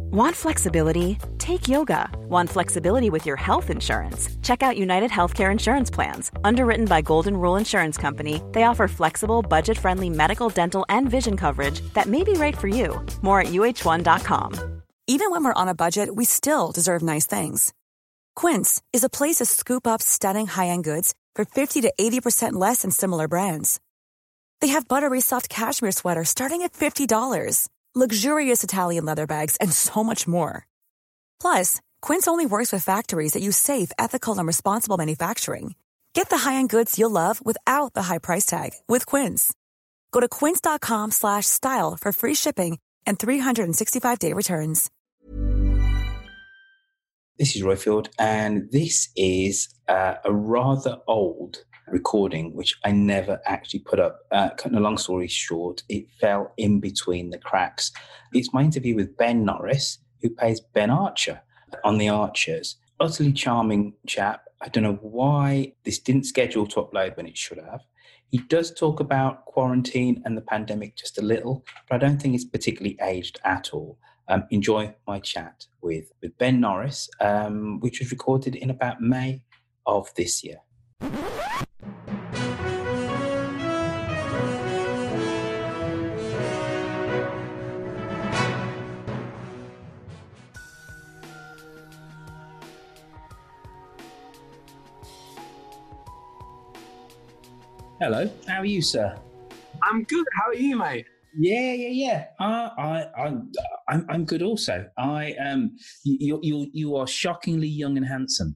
Want flexibility? Take yoga. Want flexibility with your health insurance? Check out United Healthcare Insurance Plans. Underwritten by Golden Rule Insurance Company, they offer flexible, budget-friendly medical, dental, and vision coverage that may be right for you. More at uh1.com. Even when we're on a budget, we still deserve nice things. Quince is a place to scoop up stunning high-end goods for 50 to 80% less than similar brands. They have buttery soft cashmere sweaters starting at $50, luxurious Italian leather bags, and so much more. Plus, Quince only works with factories that use safe, ethical, and responsible manufacturing. Get the high-end goods you'll love without the high price tag with Quince. Go to quince.com/style for free shipping and 365-day returns. This is Royfield, and this is a rather old recording, which I never actually put up. Cutting a long story short, it fell in between the cracks. It's my interview with Ben Norris, who plays Ben Archer on The Archers. Utterly charming chap. I don't know why this didn't schedule to upload when it should have. He does talk about quarantine and the pandemic just a little, but I don't think it's particularly aged at all. Enjoy my chat with Ben Norris, which was recorded in about May of this year. Hello, how are you, sir? I'm good. How are you, mate? Yeah. I'm good also. You are shockingly young and handsome.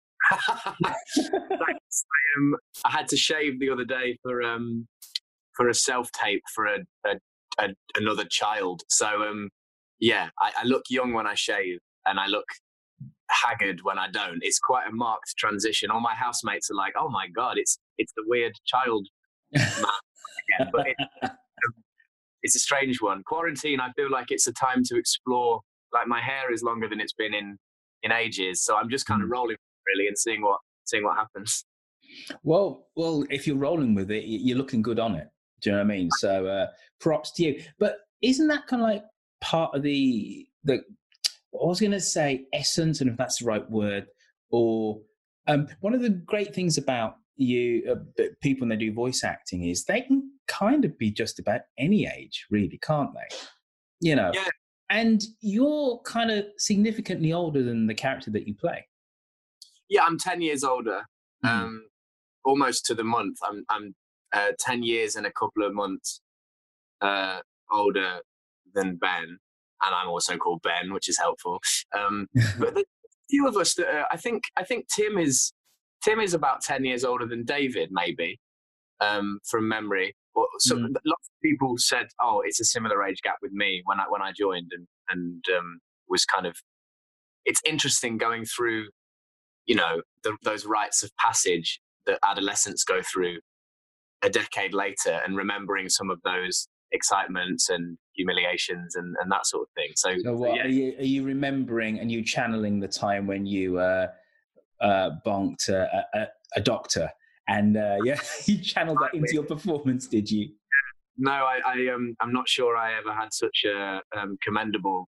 Thanks. I had to shave the other day for a self-tape for another child. So I look young when I shave, and I look haggard when I don't. It's quite a marked transition. All my housemates are like, "Oh my god, it's the weird child man again." But it's a strange one. Quarantine, I feel like it's a time to explore. Like, my hair is longer than it's been in ages, so I'm just kind of rolling really and seeing what happens. Well, if you're rolling with it, you're looking good on it. Do you know what I mean? So props to you. But isn't that kind of like part of the I was going to say essence, and if that's the right word, or one of the great things about you people when they do voice acting is they can kind of be just about any age, really, can't they? You know. Yeah. And you're kind of significantly older than the character that you play. Yeah, I'm 10 years older, almost to the month. I'm 10 years and a couple of months older than Ben, and I'm also called Ben, which is helpful. But there's a few of us that I think Tim is about 10 years older than David, maybe, from memory. So lots of people said, "Oh, it's a similar age gap with me" when I joined, and was kind of. It's interesting going through, those rites of passage that adolescents go through a decade later, and remembering some of those excitements and humiliations and that sort of thing. So what, are you remembering, and you channeling the time when you bonked a doctor? And you channeled that into your performance, did you? No, I'm not sure I ever had such a commendable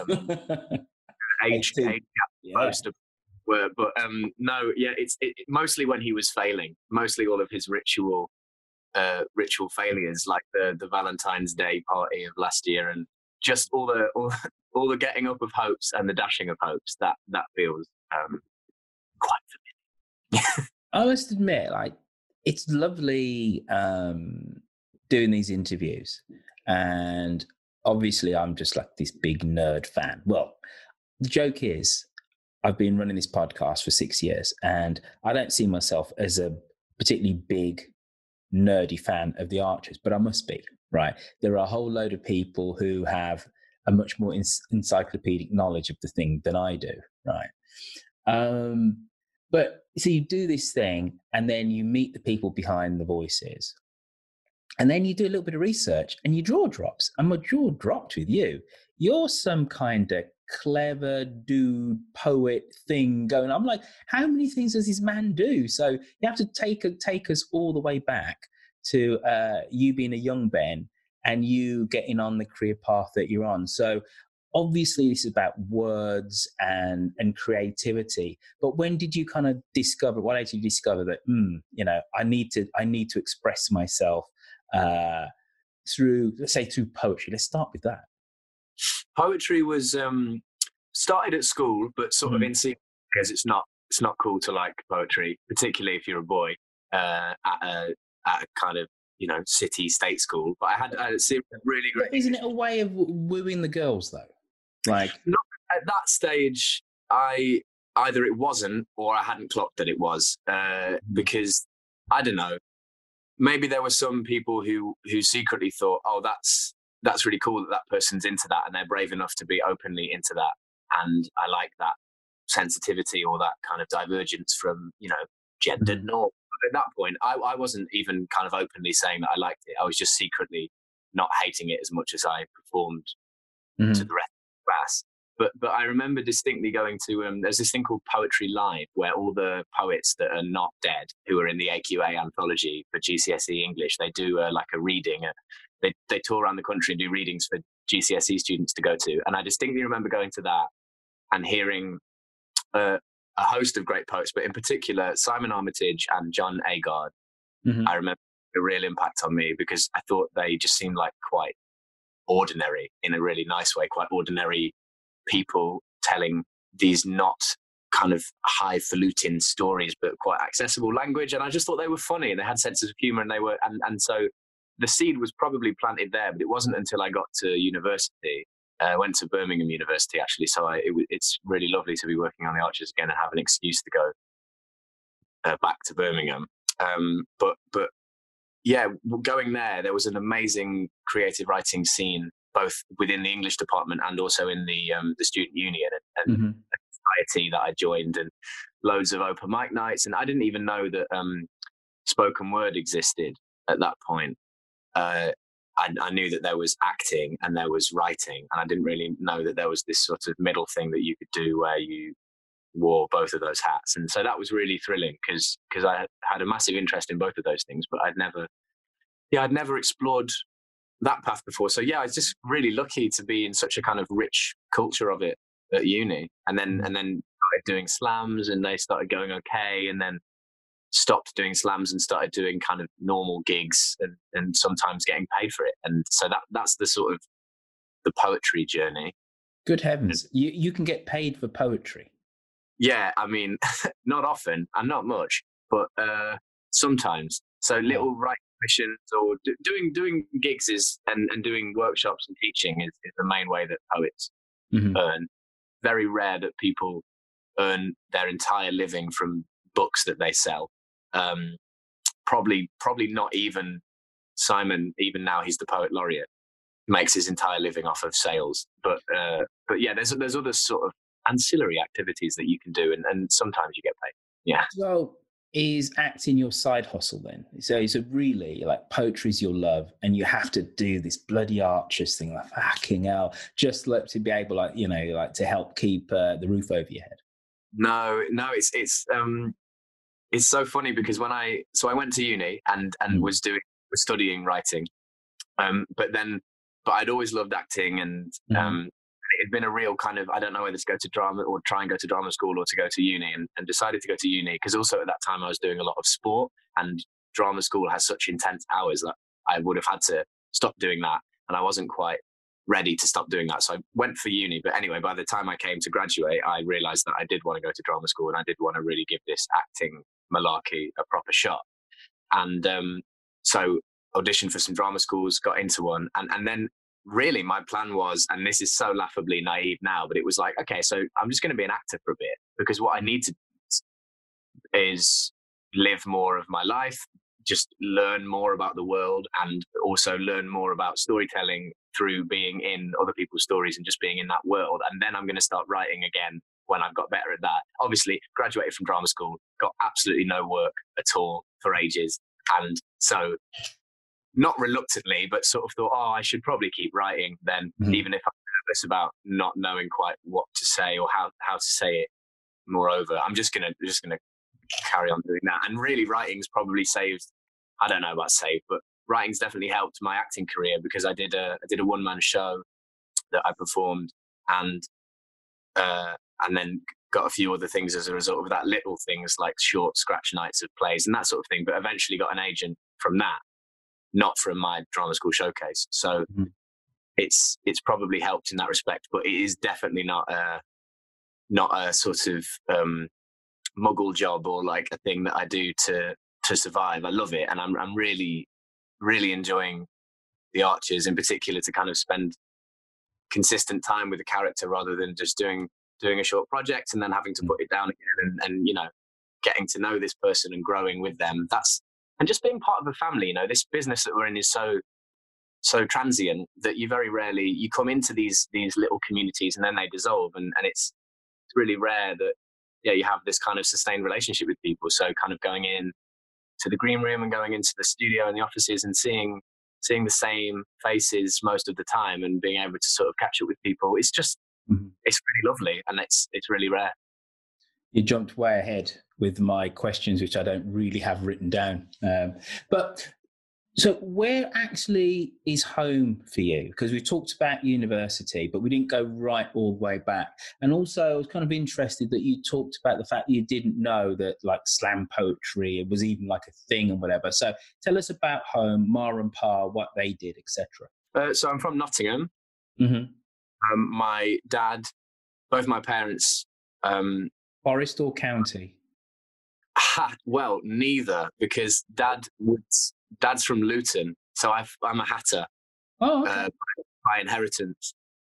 age gap most of were, but no, yeah, it's mostly when he was failing, mostly all of his ritual failures, like the Valentine's Day party of last year, and just all the getting up of hopes and the dashing of hopes. That feels quite familiar. I must admit, like, it's lovely doing these interviews, and obviously I'm just like this big nerd fan. Well, the joke is I've been running this podcast for 6 years, and I don't see myself as a particularly big nerdy fan of The Archers, but I must be, right? There are a whole load of people who have a much more encyclopedic knowledge of the thing than I do, right? But so you do this thing, and then you meet the people behind the voices, and then you do a little bit of research, and your jaw drops. And my jaw dropped with you. You're some kind of clever dude, poet thing going. I'm like, how many things does this man do? So you have to take us all the way back to you being a young Ben and you getting on the career path that you're on. So obviously this is about words and creativity, but when did you kind of discover, what age did you discover that, I need to express myself through, let's say, through poetry? Let's start with that. Poetry was started at school, but sort of in secret, because it's not cool to like poetry, particularly if you're a boy at a kind of, city state school. But I had a really great. But isn't it a way of wooing the girls though? Like, not at that stage, either it wasn't or I hadn't clocked that it was, because I don't know. Maybe there were some people who secretly thought, oh, that's really cool that person's into that and they're brave enough to be openly into that. And I like that sensitivity or that kind of divergence from, gendered norm. At that point, I wasn't even kind of openly saying that I liked it. I was just secretly not hating it as much as I performed to the rest of the class. But I remember distinctly going to, there's this thing called Poetry Live, where all the poets that are not dead, who are in the AQA anthology for GCSE English, they do like a reading. They tour around the country and do readings for GCSE students to go to. And I distinctly remember going to that and hearing a host of great poets, but in particular, Simon Armitage and John Agard. I remember a real impact on me because I thought they just seemed like quite ordinary, in a really nice way, quite ordinary people telling these not kind of highfalutin stories, but quite accessible language. And I just thought they were funny and they had senses of humor, and they were, and so the seed was probably planted there, but it wasn't until I got to university. I went to Birmingham University, actually, so it's really lovely to be working on the Archers again and have an excuse to go back to Birmingham. But yeah, going there was an amazing creative writing scene, both within the English department and also in the student union and a society that I joined, and loads of open mic nights. And I didn't even know that spoken word existed at that point. I knew that there was acting and there was writing, and I didn't really know that there was this sort of middle thing that you could do where you wore both of those hats. And so that was really thrilling because I had a massive interest in both of those things, but I'd never explored that path before. So yeah, I was just really lucky to be in such a kind of rich culture of it at uni, and then started doing slams, and they started going okay, and then stopped doing slams and started doing kind of normal gigs and sometimes getting paid for it. And so that's the sort of the poetry journey. Good heavens. You can get paid for poetry? Yeah, I mean, not often and not much, but sometimes. So little writing missions or doing gigs and doing workshops and teaching is the main way that poets earn. Very rare that people earn their entire living from books that they sell. Probably not even Simon, even now he's the poet laureate, makes his entire living off of sales. But yeah, there's other sort of ancillary activities that you can do, and sometimes you get paid. Yeah. So is acting your side hustle then? So really, like, poetry's your love, and you have to do this bloody Archers thing, like fucking hell, just to be able, to help keep the roof over your head. No, it's so funny because I went to uni and was studying writing, but I'd always loved acting, and it'd been a real kind of, I don't know whether to go to drama or try and go to drama school or to go to uni, and decided to go to uni because also at that time I was doing a lot of sport, and drama school has such intense hours that I would have had to stop doing that, and I wasn't quite ready to stop doing that. So I went for uni. But anyway, by the time I came to graduate, I realized that I did want to go to drama school, and I did want to really give this acting malarkey a proper shot. And so auditioned for some drama schools, got into one, and then really my plan was, and this is so laughably naive now, but it was like, okay, so I'm just going to be an actor for a bit, because what I need to do is live more of my life, just learn more about the world, and also learn more about storytelling through being in other people's stories and just being in that world. And then I'm going to start writing again when I've got better at that. Obviously, graduated from drama school, got absolutely no work at all for ages. And so, not reluctantly, but sort of thought, I should probably keep writing then, even if I'm nervous about not knowing quite what to say or how to say it. Moreover, I'm just gonna carry on doing that. And really, writing's probably saved. I don't know about saved, but writing's definitely helped my acting career, because I did a one-man show that I performed, and then got a few other things as a result of that, little things like short scratch nights of plays and that sort of thing, but eventually got an agent from that, not from my drama school showcase. So it's probably helped in that respect, but it is definitely not a sort of muggle job or like a thing that I do to survive. I love it, and I'm really, really enjoying the Archers in particular, to kind of spend consistent time with the character rather than just doing a short project and then having to put it down again, and you know, getting to know this person and growing with them. And just being part of a family. You know, this business that we're in is so transient that you very rarely, you come into these little communities and then they dissolve, and it's really rare that you have this kind of sustained relationship with people. So kind of going in to the green room and going into the studio and the offices and seeing the same faces most of the time and being able to sort of catch up with people, it's just it's really lovely, and it's really rare. You jumped way ahead with my questions, which I don't really have written down. But so where actually is home for you? Because we talked about university, but we didn't go right all the way back. And also I was kind of interested that you talked about the fact that you didn't know that like slam poetry was even like a thing and whatever. So tell us about home, Ma and Pa, what they did, etc. So I'm from Nottingham. My dad, both my parents... Forest or county? Well, neither, because Dad's from Luton, so I'm a Hatter. Oh, okay. By inheritance.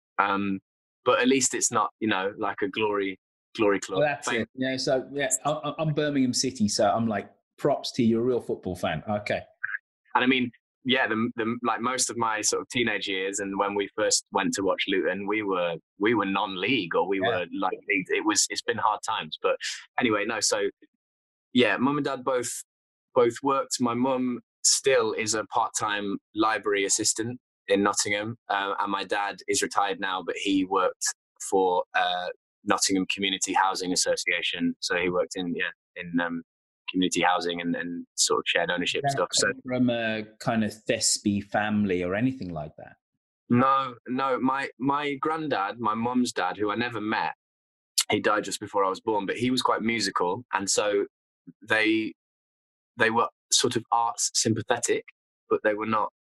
But at least it's not, you know, like a glory club. Well, that's it. Yeah. So yeah, I'm Birmingham City, so I'm like, props to you, a real football fan. Okay. And I mean, yeah, the like most of my sort of teenage years, and when we first went to watch Luton, we were non-league, or we were like, it's been hard times. But anyway, no. So yeah, mum and dad both worked. My mum still is a part-time library assistant in Nottingham, and my dad is retired now, but he worked for Nottingham Community Housing Association. So he worked in community housing and sort of shared ownership stuff. So from a kind of Thespy family or anything like that? No. My granddad, my mum's dad, who I never met, he died just before I was born, but he was quite musical, and so they were sort of arts sympathetic, but they were not.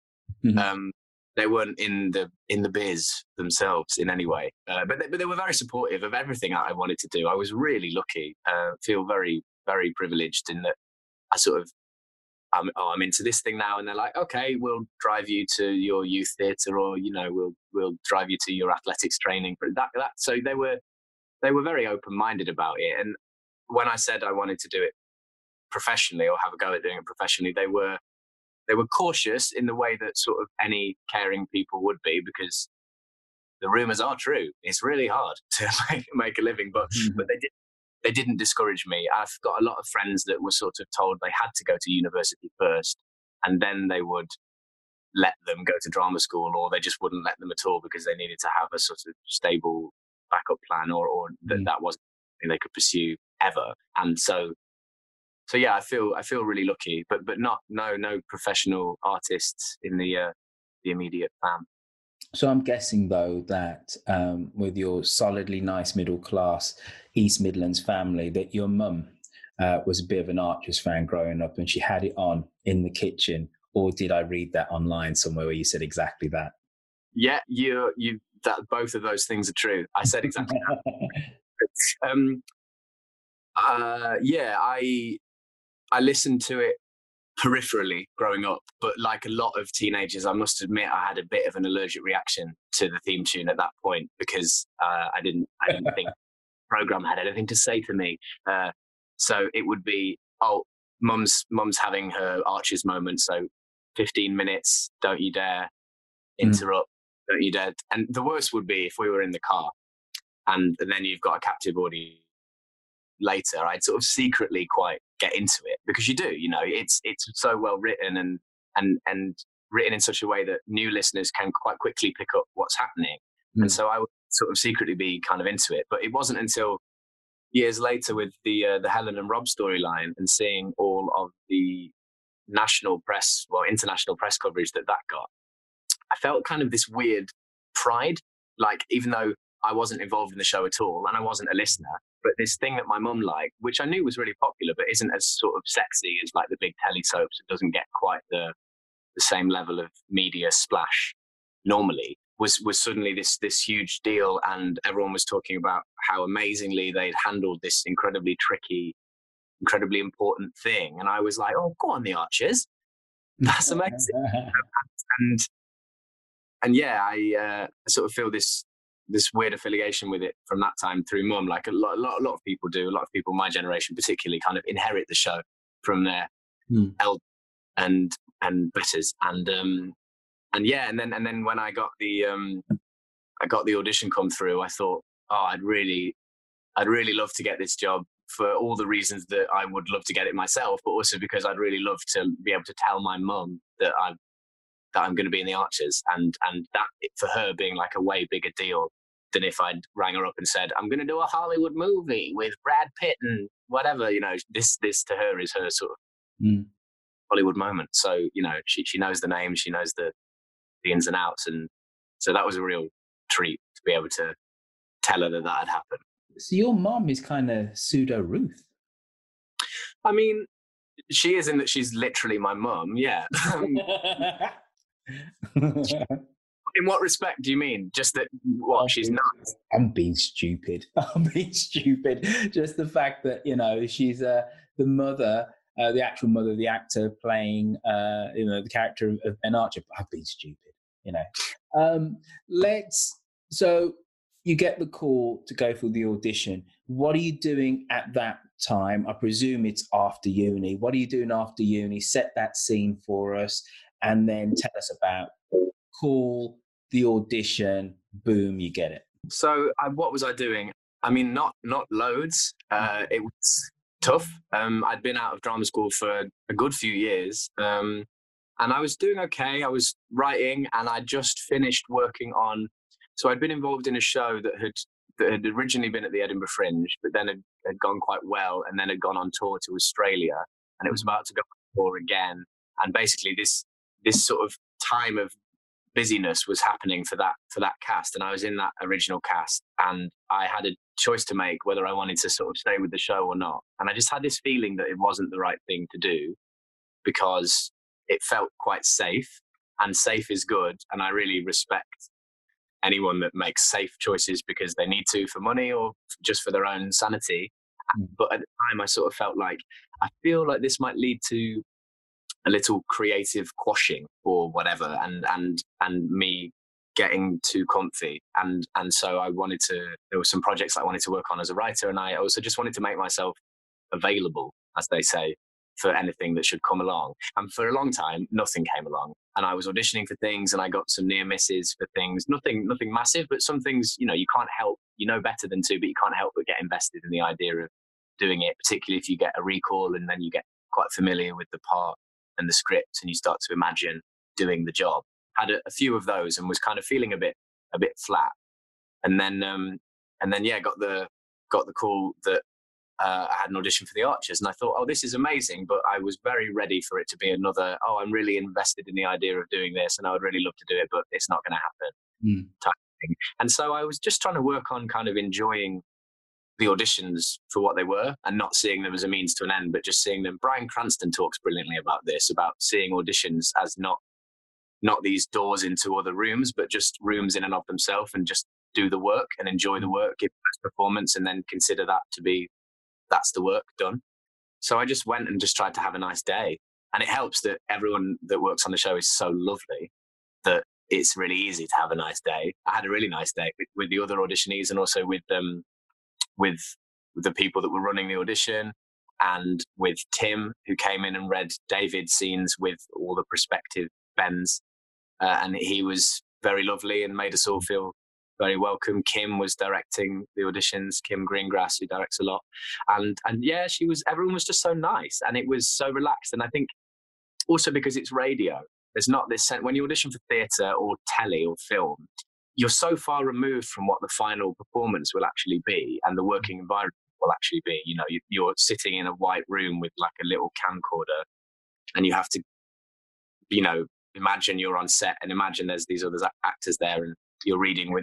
They weren't in the biz themselves in any way, but they were very supportive of everything I wanted to do. I was really lucky. Feel very, very privileged in that I sort of I'm into this thing now, and they're like, okay, we'll drive you to your youth theatre, or you know, we'll drive you to your athletics training for that. So they were very open-minded about it. And when I said I wanted to do it professionally or have a go at doing it professionally, they were cautious in the way that sort of any caring people would be, because the rumours are true. It's really hard to make a living, but they didn't discourage me. I've got a lot of friends that were sort of told they had to go to university first, and then they would let them go to drama school, or they just wouldn't let them at all because they needed to have a sort of stable backup plan, or that wasn't something they could pursue ever. And so yeah, I feel really lucky, but no professional artists in the immediate fam. So I'm guessing though that with your solidly nice middle class East Midlands family, that your mum was a bit of an Archers fan growing up, and she had it on in the kitchen. Or did I read that online somewhere where you said exactly that? Yeah, that both of those things are true. I said exactly that. I listened to it peripherally growing up, but like a lot of teenagers, I must admit I had a bit of an allergic reaction to the theme tune at that point, because I didn't think the program had anything to say to me. So it would be, mum's having her Archers moment, so 15 minutes, don't you dare interrupt, don't you dare. And the worst would be if we were in the car and then you've got a captive audience later. I'd sort of secretly quite get into it, because you do, you know, it's so well written and written in such a way that new listeners can quite quickly pick up what's happening. And so I would sort of secretly be kind of into it. But it wasn't until years later with the Helen and Rob storyline and seeing all of the international press coverage that got, I felt kind of this weird pride. Like, even though I wasn't involved in the show at all, and I wasn't a listener. But this thing that my mum liked, which I knew was really popular, but isn't as sort of sexy as like the big telly soaps, it doesn't get quite the same level of media splash normally, was suddenly this huge deal, and everyone was talking about how amazingly they'd handled this incredibly tricky, incredibly important thing. And I was like, oh, go on, the Archers. That's amazing. and yeah, I sort of feel this weird affiliation with it from that time through mum. Like a lot of people do. A lot of people, my generation particularly, kind of inherit the show from their elders and betters. And yeah, and then when I got the audition come through, I thought, oh, I'd really love to get this job for all the reasons that I would love to get it myself, but also because I'd really love to be able to tell my mum that I'm going to be in the Archers, and that for her being like a way bigger deal than if I'd rang her up and said, I'm going to do a Hollywood movie with Brad Pitt and whatever, you know, this to her is her sort of Hollywood moment. So, you know, she knows the name, she knows the ins and outs. And so that was a real treat to be able to tell her that had happened. So your mom is kind of pseudo Ruth. I mean, she is in that she's literally my mum, yeah. In what respect do you mean? Just that she's nuts? I'm being stupid. Just the fact that, you know, she's the mother, the actual mother of the actor playing, you know, the character of Ben Archer. I've been stupid, you know. So you get the call to go for the audition. What are you doing at that time? I presume it's after uni. What are you doing after uni? Set that scene for us, and then tell us about call, the audition, boom, you get it. So what was I doing? I mean, not loads. It was tough. I'd been out of drama school for a good few years, and I was doing okay. I was writing, and I just finished working on. So I'd been involved in a show that had originally been at the Edinburgh Fringe, but then had gone quite well, and then had gone on tour to Australia, and it was about to go on tour again. And basically, this sort of time of busyness was happening for that cast, and I was in that original cast, and I had a choice to make whether I wanted to sort of stay with the show or not. And I just had this feeling that it wasn't the right thing to do, because it felt quite safe, and safe is good, and I really respect anyone that makes safe choices because they need to for money or just for their own sanity. But at the time I sort of felt like, I feel like this might lead to a little creative quashing or whatever, and me getting too comfy. And so there were some projects I wanted to work on as a writer, and I also just wanted to make myself available, as they say, for anything that should come along. And for a long time, nothing came along. And I was auditioning for things, and I got some near misses for things, nothing massive, but some things, you know, you can't help, you know better than to, but you can't help but get invested in the idea of doing it, particularly if you get a recall and then you get quite familiar with the part and the script, and you start to imagine doing the job. Had a few of those and was kind of feeling a bit flat. And then yeah, got the call that I had an audition for the Archers, and I thought, oh, this is amazing. But I was very ready for it to be another, oh, I'm really invested in the idea of doing this, and I would really love to do it, but it's not going to happen type of thing. And so I was just trying to work on kind of enjoying the auditions for what they were, and not seeing them as a means to an end, but just seeing them. Bryan Cranston talks brilliantly about this, about seeing auditions as not these doors into other rooms, but just rooms in and of themselves, and just do the work and enjoy the work, give the best performance, and then consider that to be, that's the work done. So I just went and just tried to have a nice day. And it helps that everyone that works on the show is so lovely that it's really easy to have a nice day. I had a really nice day with the other auditionees, and also with the people that were running the audition, and with Tim, who came in and read David's scenes with all the prospective Bens. And he was very lovely and made us all feel very welcome. Kim was directing the auditions, Kim Greengrass, who directs a lot. And yeah, everyone was just so nice, and it was so relaxed. And I think also because it's radio, there's not this sense, when you audition for theatre or telly or film, you're so far removed from what the final performance will actually be and the working environment will actually be. You know, you're sitting in a white room with like a little camcorder, and you have to, you know, imagine you're on set, and imagine there's these other actors there, and you're reading with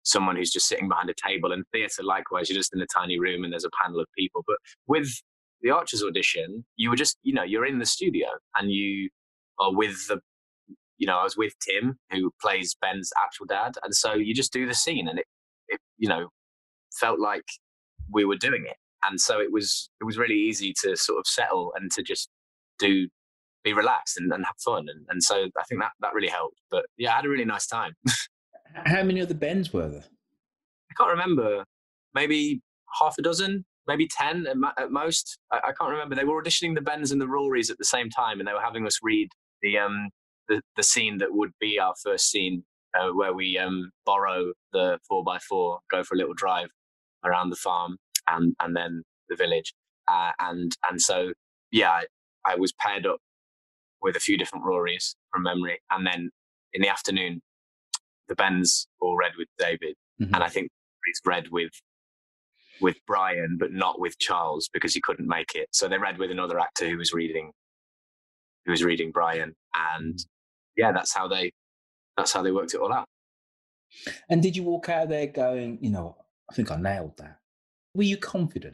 someone who's just sitting behind a table. And theatre, likewise, you're just in a tiny room and there's a panel of people. But with the Archers audition, you were just, you're in the studio and you are with I was with Tim, who plays Ben's actual dad. And so you just do the scene, and it felt like we were doing it. And so it was really easy to sort of settle and to just be relaxed and have fun. And so I think that really helped. But yeah, I had a really nice time. How many other Bens were there? I can't remember. Maybe half a dozen, maybe 10 at most. I can't remember. They were auditioning the Bens and the Rorys at the same time, and they were having us read the scene that would be our first scene, where we borrow the 4x4, go for a little drive around the farm and then the village. And so, yeah, I was paired up with a few different Rorys from memory. And then in the afternoon, the Bens all read with David. Mm-hmm. And I think he's read with Brian, but not with Charles because he couldn't make it. So they read with another actor who was reading Brian. And yeah, that's how they worked it all out. And did you walk out there going, I think I nailed that? Were you confident?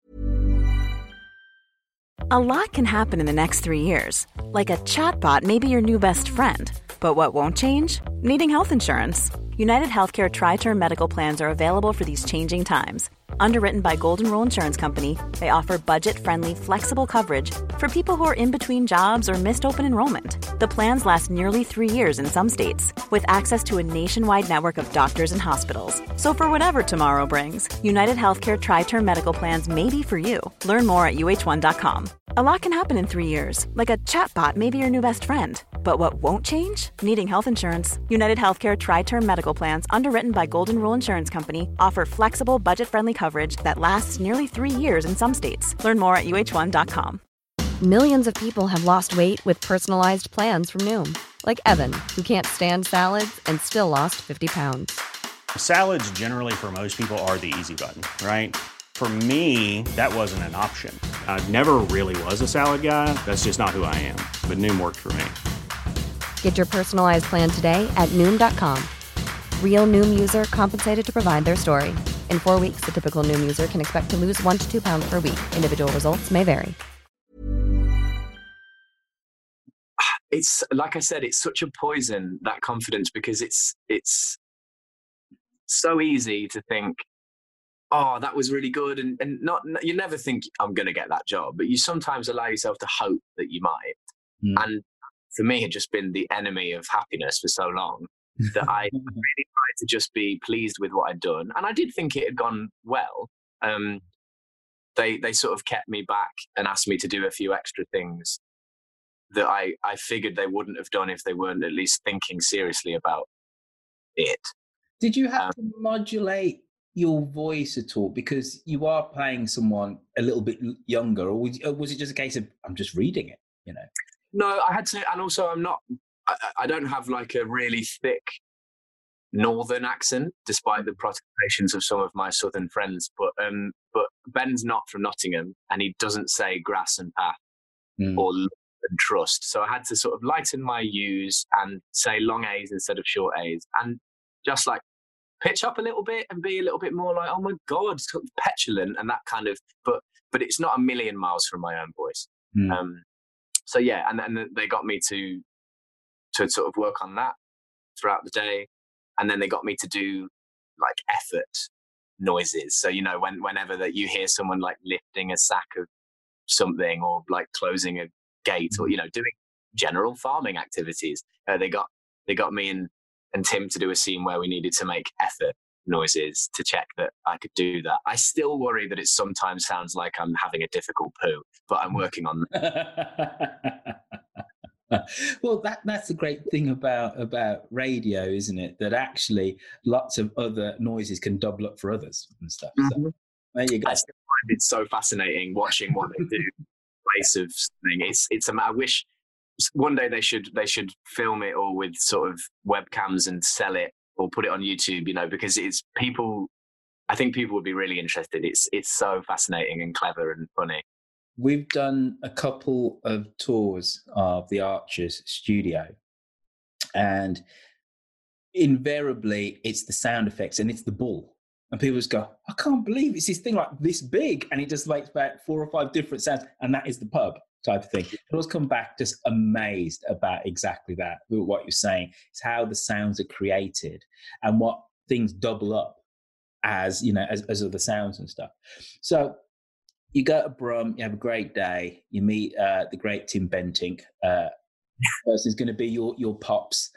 A lot can happen in the next 3 years. Like a chatbot may be your new best friend. But what won't change? Needing health insurance. United Healthcare Tri-Term Medical Plans are available for these changing times. Underwritten by Golden Rule Insurance Company, they offer budget-friendly, flexible coverage for people who are in between jobs or missed open enrollment. The plans last nearly 3 years in some states, with access to a nationwide network of doctors and hospitals. So for whatever tomorrow brings, United Healthcare Tri-Term Medical Plans may be for you. Learn more at uh1.com. A lot can happen in 3 years, like a chatbot may be your new best friend. But what won't change? Needing health insurance. United Healthcare Tri-Term Medical Plans, underwritten by Golden Rule Insurance Company, offer flexible, budget-friendly coverage that lasts nearly 3 years in some states. Learn more at uh1.com. Millions of people have lost weight with personalized plans from Noom. Like Evan, who can't stand salads and still lost 50 pounds. Salads generally for most people are the easy button, right? For me, that wasn't an option. I never really was a salad guy. That's just not who I am. But Noom worked for me. Get your personalized plan today at Noom.com. Real Noom user compensated to provide their story. In 4 weeks, the typical Noom user can expect to lose 1 to 2 pounds per week. Individual results may vary. It's like I said, it's such a poison, that confidence, because it's so easy to think, oh, that was really good. And not, you never think I'm going to get that job, but you sometimes allow yourself to hope that you might. And for me, it had just been the enemy of happiness for so long that I really tried to just be pleased with what I'd done. And I did think it had gone well. They sort of kept me back and asked me to do a few extra things that I figured they wouldn't have done if they weren't at least thinking seriously about it. Did you have to modulate your voice at all because you are playing someone a little bit younger, or was it just a case of I'm just reading it, No, I had to, and also I don't have like a really thick northern accent, despite the protestations of some of my southern friends. But Ben's not from Nottingham, and he doesn't say grass and path or love and trust. So I had to sort of lighten my U's and say long A's instead of short A's, and just like pitch up a little bit and be a little bit more like, oh my God, sort of petulant and that kind of, but it's not a million miles from my own voice. So yeah, and then they got me to sort of work on that throughout the day. And then they got me to do like effort noises. So, whenever that you hear someone like lifting a sack of something or like closing a gate or, doing general farming activities, they got me and Tim to do a scene where we needed to make effort noises to check that I could do that. I still worry that it sometimes sounds like I'm having a difficult poo, but I'm working on that. Well, that's the great thing about radio, isn't it? That actually lots of other noises can double up for others and stuff. So there you go. I still find it so fascinating watching what they do in place of something. I wish one day they should film it all with sort of webcams and sell it or put it on YouTube, because I think people would be really interested. It's so fascinating and clever and funny. We've done a couple of tours of the Archers studio, and invariably it's the sound effects and it's the bull. And people just go, I can't believe it's this thing like this big. And it just makes about 4 or 5 different sounds. And that is the pub type of thing. I always come back just amazed about exactly that, what you're saying. It's how the sounds are created and what things double up as, you know, as other sounds and stuff. So you go to Brum, you have a great day, you meet the great Tim Bentinck. Person's going to be your pops.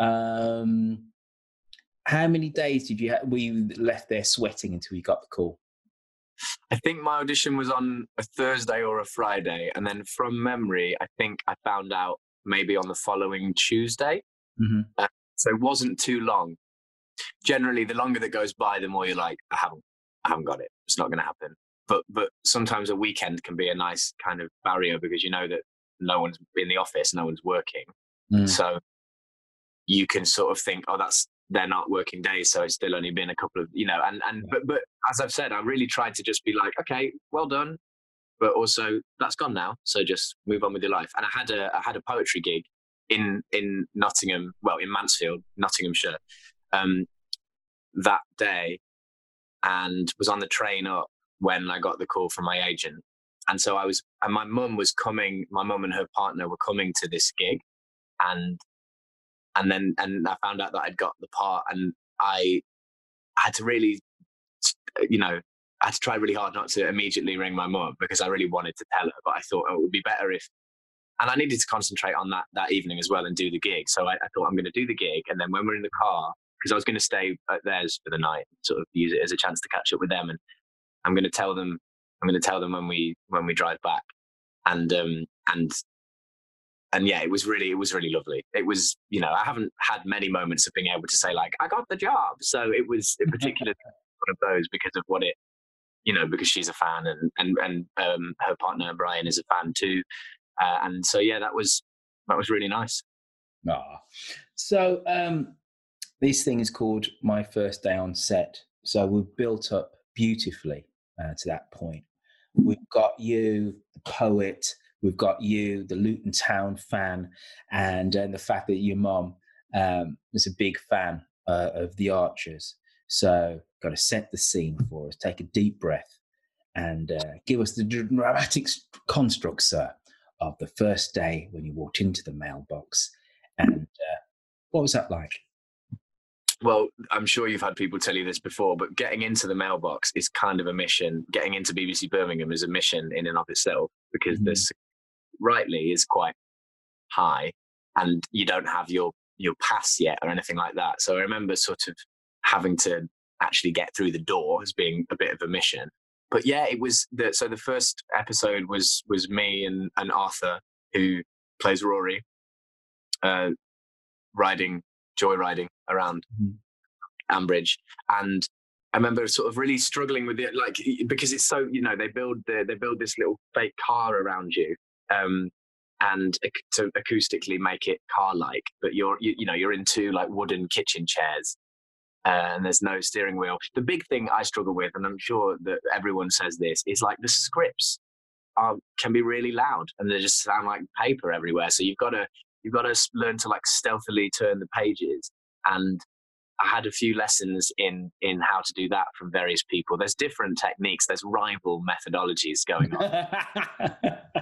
How many days did you were you left there sweating until you got the call? I think my audition was on a Thursday or a Friday, and then from memory, I think I found out maybe on the following Tuesday. Mm-hmm. So it wasn't too long. Generally, the longer that goes by, the more you're like, I haven't got it. It's not going to happen. But sometimes a weekend can be a nice kind of barrier because you know that no one's in the office, no one's working. So you can sort of think, oh, they're not working days, so it's still only been a couple of, you know, but as I've said, I really tried to just be like, okay, well done, but also that's gone now, so just move on with your life. And I had a poetry gig in Nottingham, well, in Mansfield, Nottinghamshire, that day, and was on the train up when I got the call from my agent. And so my mum and her partner were coming to this gig, and I found out that I'd got the part, and I had to really, you know, I had to try really hard not to immediately ring my mum because I really wanted to tell her, but I thought it would be better if, and I needed to concentrate on that evening as well and do the gig. So I thought I'm going to do the gig, and then when we're in the car, because I was going to stay at theirs for the night, sort of use it as a chance to catch up with them, and I'm going to tell them when we drive back, and yeah, it was really lovely. It was, you know, I haven't had many moments of being able to say like I got the job. So it was in particular one of those because of what it, you know, because she's a fan and her partner Brian is a fan too, and so yeah, that was really nice. So this thing is called My First Day on Set. So we've built up beautifully to that point. We've got you, the poet. We've got you, the Luton Town fan, and the fact that your mom was a big fan of the Archers. So got to set the scene for us. Take a deep breath and give us the dramatic construct, sir, of the first day when you walked into the mailbox. And what was that like? Well, I'm sure you've had people tell you this before, but getting into the mailbox is kind of a mission. Getting into BBC Birmingham is a mission in and of itself because this rightly is quite high and you don't have your pass yet or anything like that. So I remember sort of having to actually get through the door as being a bit of a mission. But yeah, it was so the first episode was me and Arthur, who plays Rory, joyriding around Ambridge. And I remember sort of really struggling with it, like, because it's so, you know, they build this little fake car around you, and to acoustically make it car-like, but you're in 2 like wooden kitchen chairs, and there's no steering wheel. The big thing I struggle with, and I'm sure that everyone says this, is like the scripts can be really loud and they just sound like paper everywhere. So you've got to learn to like stealthily turn the pages. And I had a few lessons in how to do that from various people. There's different techniques. There's rival methodologies going on.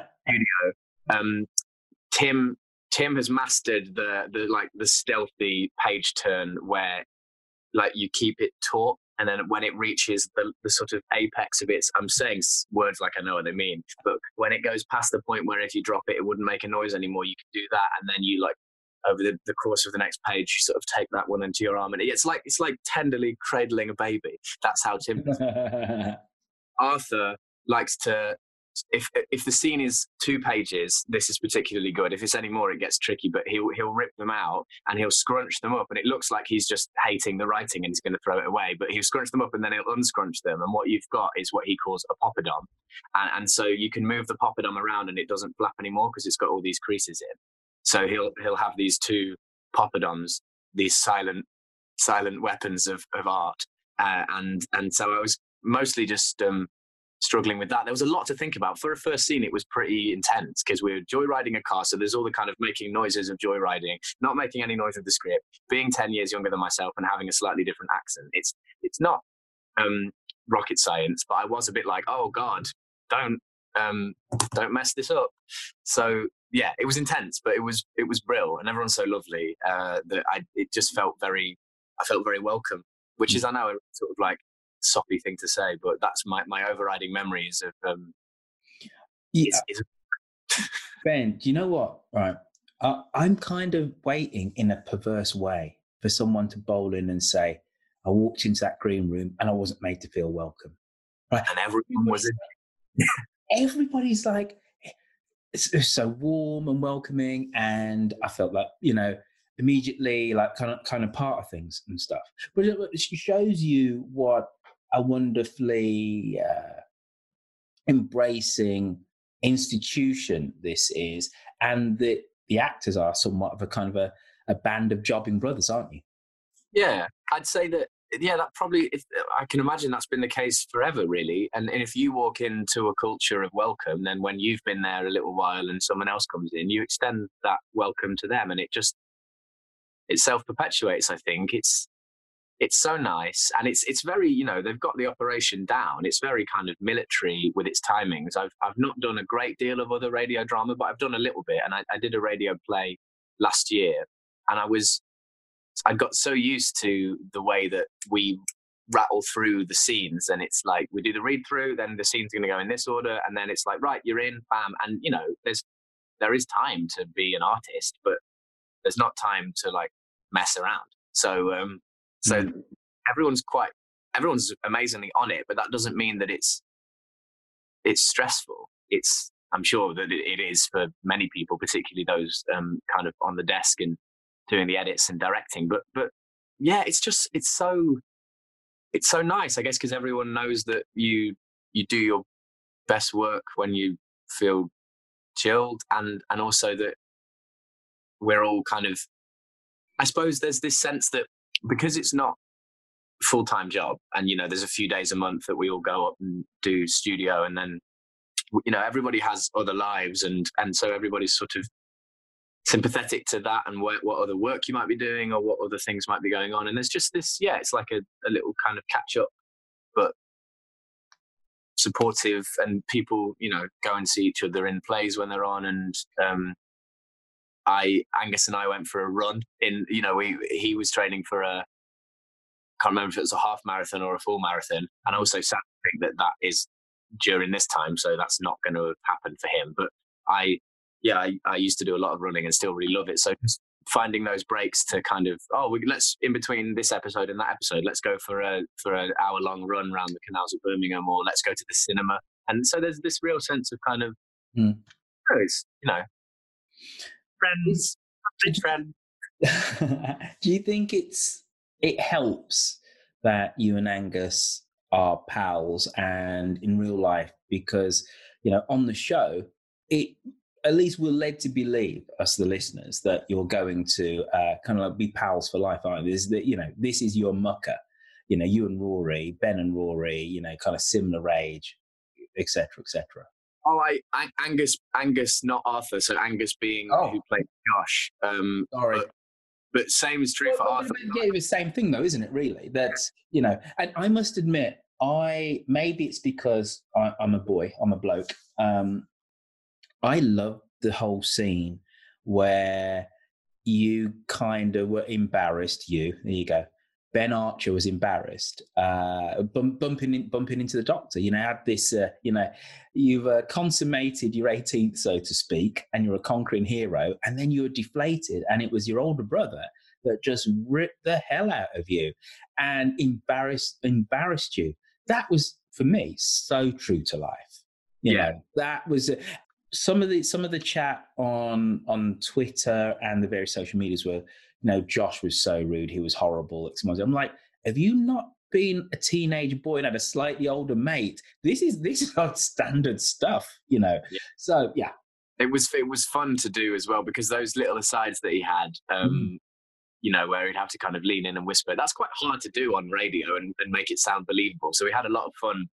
Tim has mastered the stealthy page turn where like you keep it taut, and then when it reaches the sort of apex of its, I'm saying words like I know what they mean, but when it goes past the point where if you drop it, it wouldn't make a noise anymore, you can do that, and then you like over the course of the next page, you sort of take that one into your arm, and it's like tenderly cradling a baby. That's how Tim does it. Arthur likes to, if the scene is 2 pages, this is particularly good. If it's any more, it gets tricky, but he'll rip them out and he'll scrunch them up, and it looks like he's just hating the writing and he's going to throw it away, but he'll scrunch them up and then he'll unscrunch them, and what you've got is what he calls a poppadom, and so you can move the poppadom around and it doesn't flap anymore because it's got all these creases in. So he'll have these 2 poppadoms, these silent weapons of art, and so I was mostly just struggling with that. There was a lot to think about. For a first scene, it was pretty intense because we were joyriding a car. So there's all the kind of making noises of joyriding, not making any noise with the script, being 10 years younger than myself and having a slightly different accent. It's not rocket science, but I was a bit like, oh God, don't mess this up. So yeah, it was intense, but it was brilliant, and everyone's so lovely that it just felt I felt very welcome, which is, I know, a sort of like soppy thing to say, but that's my overriding memories of Ben, do you know what? Right, I'm kind of waiting in a perverse way for someone to bowl in and say, I walked into that green room and I wasn't made to feel welcome. Right, and everyone was in. Everybody's like, it's so warm and welcoming, and I felt like, immediately like kind of part of things and stuff. But it shows you what a wonderfully embracing institution this is, and that the actors are somewhat of a kind of a band of jobbing brothers, aren't you? Yeah, I'd say that. Yeah, that probably, I can imagine that's been the case forever, really. And if you walk into a culture of welcome, then when you've been there a little while and someone else comes in, you extend that welcome to them, and it self-perpetuates. I think it's so nice, and it's very, they've got the operation down. It's very kind of military with its timings. I've not done a great deal of other radio drama, but I've done a little bit, and I did a radio play last year, and I got so used to the way that we rattle through the scenes, and it's like we do the read through, then the scene's going to go in this order, and then it's like, right, you're in, bam, and there is time to be an artist, but there's not time to like mess around. So everyone's amazingly on it, but that doesn't mean that it's stressful. I'm sure that it is for many people, particularly those kind of on the desk and doing the edits and directing, but yeah, it's so nice, I guess, because everyone knows that you do your best work when you feel chilled, and also that we're all kind of, I suppose there's this sense that because it's not a full-time job, and there's a few days a month that we all go up and do studio, and then everybody has other lives, and so everybody's sort of sympathetic to that, and what other work you might be doing or what other things might be going on. And there's just this, it's like a little kind of catch up, but supportive, and people, go and see each other in plays when they're on. And Angus and I went for a run in, he was training for can't remember if it was a half marathon or a full marathon. And I also think that is during this time, so that's not going to happen for him. But I used to do a lot of running and still really love it. So just finding those breaks to kind of, let's, in between this episode and that episode, let's go for an hour-long run around the canals of Birmingham, or let's go to the cinema. And so there's this real sense of kind of, friends, big friend. Do you think it helps that you and Angus are pals and in real life? Because, on the show, at least we're led to believe, us the listeners, that you're going to kind of like be pals for life, aren't you? This is your mucker. You and Rory, Ben and Rory, kind of similar age, etc., etc. Oh, Angus, not Arthur. So Angus being who played Josh. Sorry. But same is true for Arthur. Yeah, it's the same thing though, isn't it, really? That's, and I must admit, maybe it's because I'm a boy, I'm a bloke. I love the whole scene where you kind of were embarrassed. There you go. Ben Archer was embarrassed, bumping into the doctor. Had this, you've consummated your 18th, so to speak, and you're a conquering hero, and then you were deflated, and it was your older brother that just ripped the hell out of you and embarrassed you. That was, for me, so true to life. That was some of the chat on Twitter and the various social medias were, Josh was so rude, he was horrible. I'm like, have you not been a teenage boy and had a slightly older mate? This is like standard stuff, Yeah. So yeah, it was fun to do as well, because those little asides that he had, where he'd have to kind of lean in and whisper. That's quite hard to do on radio and make it sound believable. So we had a lot of fun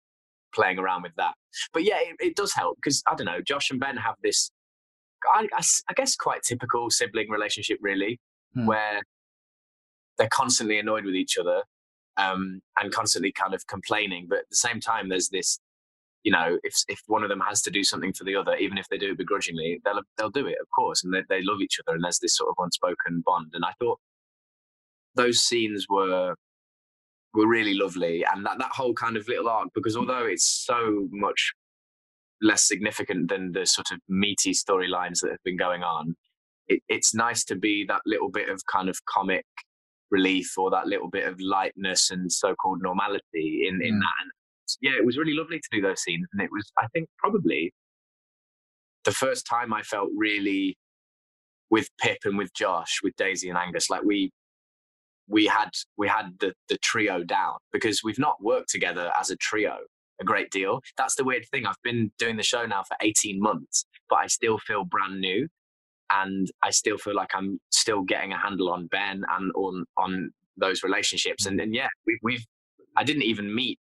playing around with that. But yeah, it does help because, I don't know, Josh and Ben have this, I guess, quite typical sibling relationship, really, where they're constantly annoyed with each other and constantly kind of complaining. But at the same time, there's this, you know, if one of them has to do something for the other, even if they do it begrudgingly, they'll do it, of course, and they love each other, and there's this sort of unspoken bond. And I thought those scenes were really lovely, and that whole kind of little arc, because although it's so much less significant than the sort of meaty storylines that have been going on, it's nice to be that little bit of kind of comic relief, or that little bit of lightness and so-called normality in that. And yeah, it was really lovely to do those scenes, and it was, I think, probably the first time I felt really with Pip and with Josh, with Daisy and Angus, like we had the trio down, because we've not worked together as a trio a great deal. That's the weird thing. I've been doing the show now for 18 months, but I still feel brand new, and I still feel like I'm still getting a handle on Ben and on those relationships. And yeah, I didn't even meet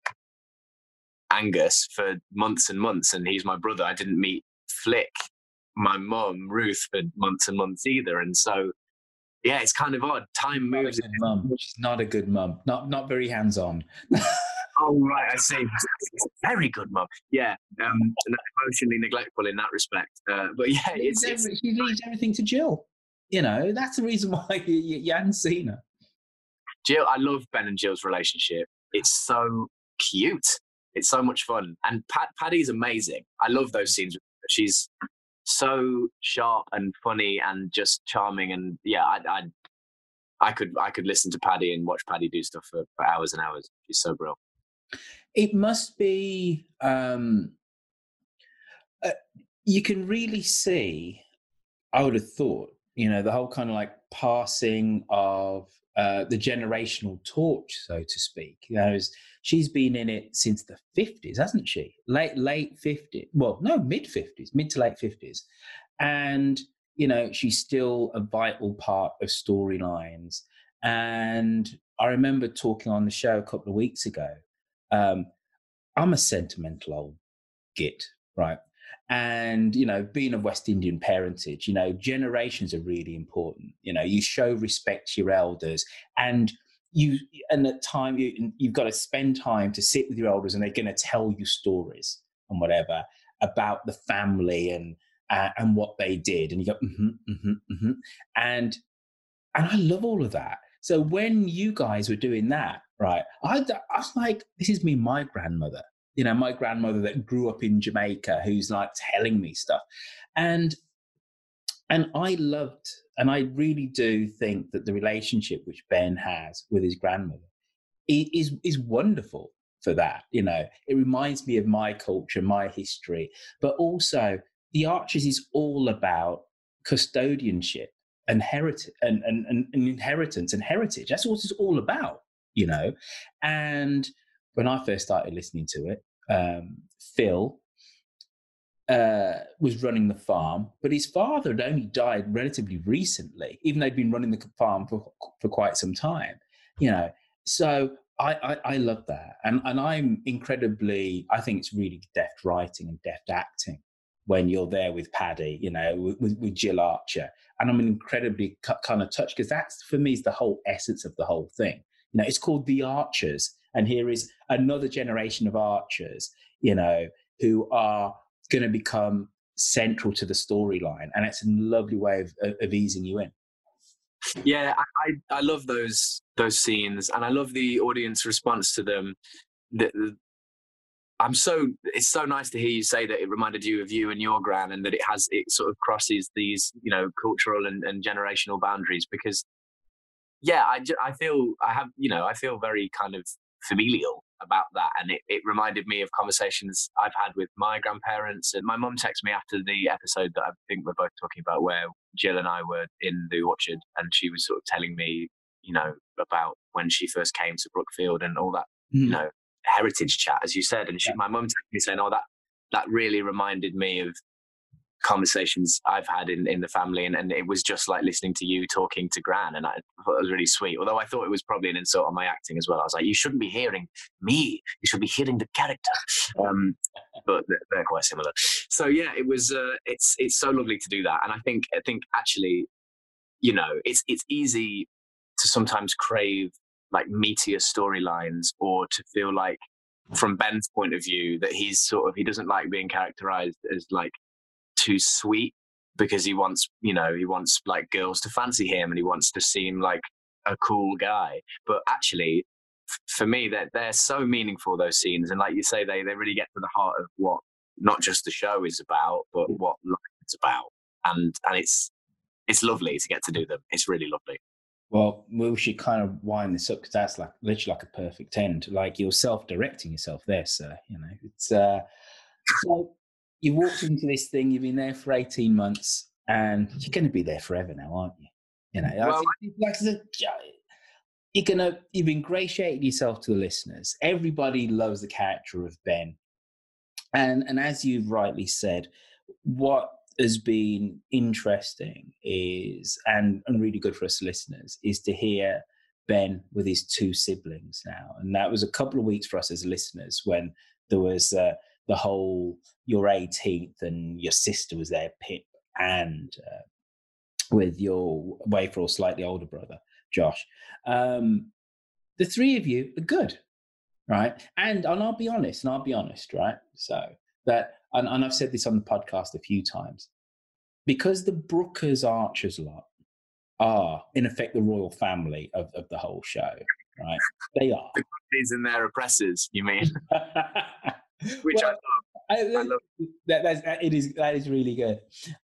Angus for months and months, and he's my brother. I didn't meet Flick, my mum, Ruth, for months and months either. And so, yeah, it's kind of odd. Time moves. She's not a good mum. Not very hands-on. Oh, right, I see. Very good mum. Yeah, emotionally neglectful in that respect. But yeah, she leaves everything to Jill. You know, that's the reason why you hadn't seen her. Jill, I love Ben and Jill's relationship. It's so cute. It's so much fun. And Paddy's amazing. I love those scenes. She's so sharp and funny and just charming. And yeah, I could listen to Paddy and watch Paddy do stuff for hours and hours. She's so brilliant. It must be, you can really see, I would have thought, you know, the whole kind of like passing of the generational torch, so to speak. You know, she's been in it since the 50s, hasn't she? Late 50s. Well, no, mid to late 50s. And, you know, she's still a vital part of storylines. And I remember talking on the show a couple of weeks ago. I'm a sentimental old git, right? And, you know, being of West Indian parentage, you know, generations are really important. You know, you show respect to your elders, and at time you've got to spend time to sit with your elders, and they're going to tell you stories and whatever about the family and what they did. And you go, And I love all of that. So when you guys were doing that, right, I was like, this is me, my grandmother. You know, my grandmother that grew up in Jamaica, who's like telling me stuff. And I loved, and I really do think that the relationship which Ben has with his grandmother is wonderful for that. You know, it reminds me of my culture, my history, but also the Archers is all about custodianship and heritage and inheritance and heritage. That's what it's all about, you know. And when I first started listening to it, Phil was running the farm, but his father had only died relatively recently, even though he'd been running the farm for quite some time, you know. So I love that. And I'm incredibly, I think it's really deft writing and deft acting when you're there with Paddy, you know, with Jill Archer. And I'm incredibly kind of touched, because that's, for me, is the whole essence of the whole thing. You know, it's called The Archers. And here is another generation of archers, you know, who are going to become central to the storyline. And it's a lovely way of easing you in. Yeah, I love those scenes, and I love the audience response to them. It's so nice to hear you say that it reminded you of you and your gran, and that it sort of crosses these, you know, cultural and generational boundaries, because yeah, I feel very kind of familial about that. And it reminded me of conversations I've had with my grandparents. And my mum texted me after the episode that I think we're both talking about, where Jill and I were in the orchard, and she was sort of telling me, you know, about when she first came to Brookfield and all that, you know, heritage chat, as you said. And my mum texted me saying, oh, that really reminded me of conversations I've had in the family, and it was just like listening to you talking to Gran, and I thought it was really sweet, although I thought it was probably an insult on my acting as well. I was like, you shouldn't be hearing me, you should be hearing the character. But they're quite similar. So yeah, it was it's so lovely to do that. And I think actually, you know, it's easy to sometimes crave like meatier storylines, or to feel like, from Ben's point of view, that he doesn't like being characterized as like too sweet, because he wants like girls to fancy him, and he wants to seem like a cool guy. But actually, for me, they're so meaningful, those scenes, and like you say, they really get to the heart of what not just the show is about, but what life is about. And it's lovely to get to do them. It's really lovely. Well, we should kind of wind this up, because that's like literally like a perfect end. Like, you're self-directing yourself there, sir. You know, it's so you walked into this thing. You've been there for 18 months, and you're going to be there forever now, aren't you? You know, well, you've ingratiated yourself to the listeners. Everybody loves the character of Ben, and as you've rightly said, what has been interesting is, and really good for us listeners, is to hear Ben with his two siblings now. And that was a couple of weeks for us as listeners, when there was the whole, your 18th and your sister was there, Pip, and with your wafer or slightly older brother, Josh. The three of you are good, right? And I'll be honest, right? So that, and I've said this on the podcast a few times, because the Brookers Archers lot are, in effect, the royal family of the whole show, right? They are. The Brookers and their oppressors, you mean? Which well, I love. That is really good.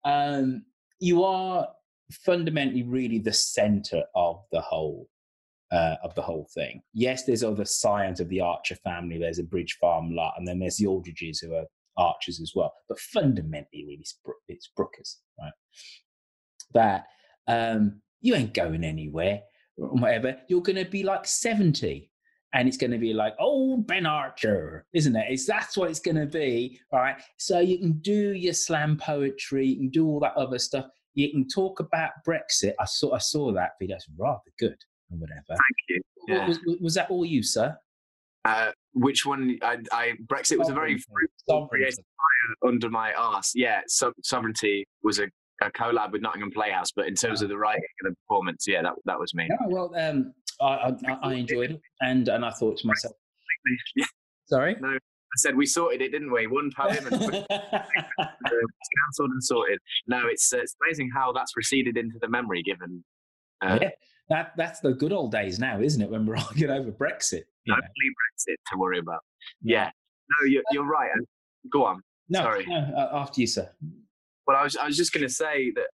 You are fundamentally really the center of the whole thing. Yes, there's other scions of the Archer family. There's a Bridge Farm lot, and then there's the Aldridges, who are Archers as well. But fundamentally, really, it's Brookers, right? That you ain't going anywhere, or whatever. You're going to be like 70. And it's going to be like, oh, Ben Archer, isn't it? That's what it's going to be, all right? So you can do your slam poetry, you can do all that other stuff. You can talk about Brexit. I saw that video. It's rather good, or whatever. Thank you. Yeah. Was that all you, sir? Which one? Brexit was a very fruitful fire under my arse. Yeah, Sovereignty was a collab with Nottingham Playhouse, but in terms of the writing and the performance, yeah, that was me. Oh, well, I enjoyed it, and I thought to myself, sorry? No, I said we sorted it, didn't we? One poem and it's cancelled and sorted. No, it's amazing how that's receded into the memory, given. Yeah, that's the good old days now, isn't it? When we're arguing over Brexit. Only Brexit to worry about. Yeah. No, you're right. Go on. No, sorry. No, after you, sir. Well, I was just going to say that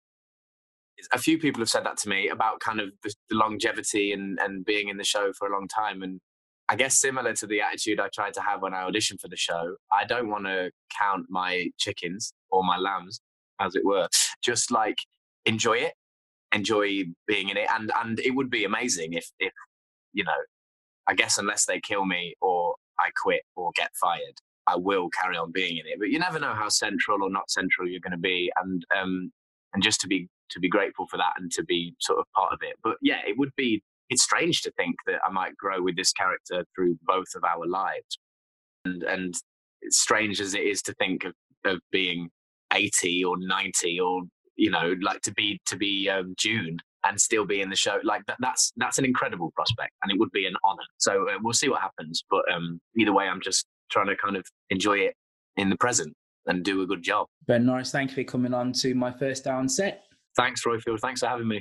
a few people have said that to me about kind of the longevity and being in the show for a long time. And I guess similar to the attitude I tried to have when I auditioned for the show, I don't want to count my chickens or my lambs, as it were. Just like enjoy it, enjoy being in it. And it would be amazing if, you know, I guess unless they kill me or I quit or get fired, I will carry on being in it. But you never know how central or not central you're going to be. And just to be grateful for that and to be sort of part of it. But yeah, it's strange to think that I might grow with this character through both of our lives. And it's strange as it is to think of being 80 or 90 or, you know, like to be June and still be in the show. Like that's an incredible prospect, and it would be an honor. So we'll see what happens. But either way, I'm just trying to kind of enjoy it in the present and do a good job. Ben Norris, thank you for coming on to My First Day on Set. Thanks, Royfield. Thanks for having me.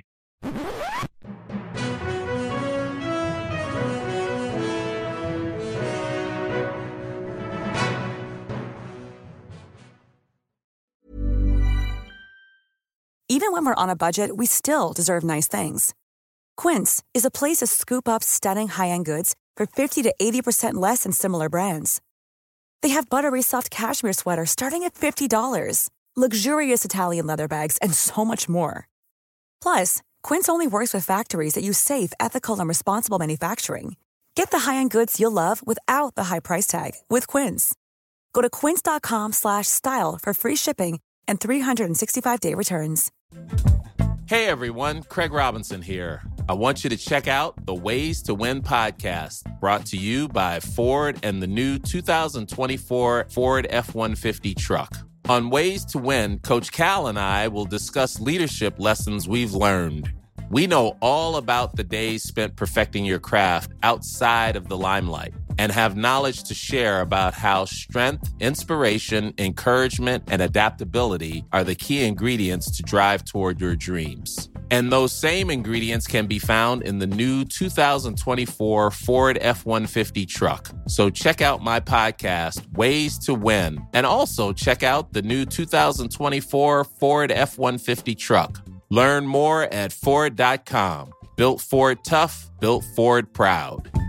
Even when we're on a budget, we still deserve nice things. Quince is a place to scoop up stunning high-end goods for 50 to 80% less than similar brands. They have buttery soft cashmere sweaters starting at $50, luxurious Italian leather bags, and so much more. Plus, Quince only works with factories that use safe, ethical, and responsible manufacturing. Get the high-end goods you'll love without the high price tag with Quince. Go to quince.com/style for free shipping and 365-day returns. Hey everyone, Craig Robinson here. I want you to check out the Ways to Win podcast, brought to you by Ford and the new 2024 Ford F-150 truck. On Ways to Win, Coach Cal and I will discuss leadership lessons we've learned. We know all about the days spent perfecting your craft outside of the limelight and have knowledge to share about how strength, inspiration, encouragement, and adaptability are the key ingredients to drive toward your dreams. And those same ingredients can be found in the new 2024 Ford F-150 truck. So check out my podcast, Ways to Win, and also check out the new 2024 Ford F-150 truck. Learn more at Ford.com. Built Ford tough, built Ford proud.